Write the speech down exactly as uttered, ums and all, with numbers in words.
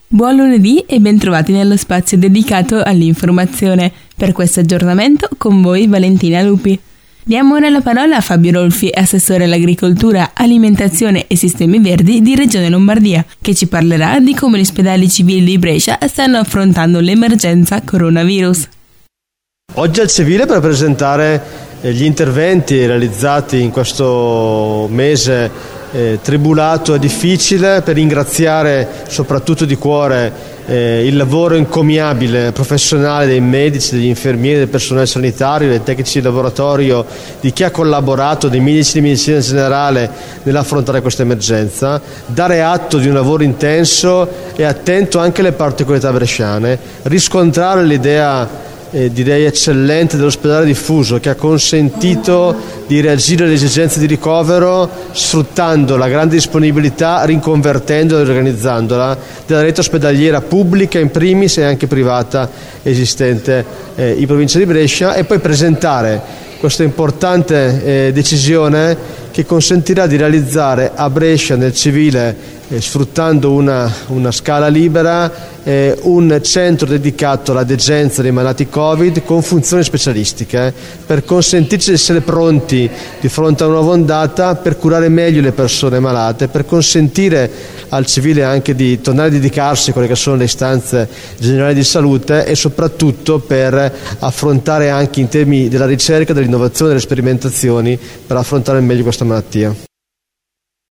Buon lunedì e bentrovati nello spazio dedicato all'informazione. Per questo aggiornamento con voi Valentina Lupi. Diamo ora la parola a Fabio Rolfi, assessore all'agricoltura, alimentazione e sistemi verdi di Regione Lombardia, che ci parlerà di come gli ospedali civili di Brescia stanno affrontando l'emergenza coronavirus. Oggi al Civile per presentare gli interventi realizzati in questo mese eh, tribolato e difficile, per ringraziare soprattutto di cuore eh, il lavoro encomiabile professionale dei medici, degli infermieri, del personale sanitario, dei tecnici di laboratorio, di chi ha collaborato, dei medici di medicina generale nell'affrontare questa emergenza, dare atto di un lavoro intenso e attento anche alle particolarità bresciane, riscontrare l'idea Eh, direi eccellente dell'ospedale diffuso, che ha consentito di reagire alle esigenze di ricovero sfruttando la grande disponibilità, riconvertendola e organizzandola della rete ospedaliera pubblica in primis e anche privata esistente eh, in provincia di Brescia, e poi presentare questa importante eh, decisione che consentirà di realizzare a Brescia nel civile, eh, sfruttando una, una scala libera, eh, un centro dedicato alla degenza dei malati Covid con funzioni specialistiche, eh, per consentirci di essere pronti di fronte a una nuova ondata, per curare meglio le persone malate, per consentire al civile anche di tornare a dedicarsi a quelle che sono le istanze generali di salute, e soprattutto per affrontare anche in temi della ricerca, dell'innovazione, delle sperimentazioni per affrontare meglio questa malattia.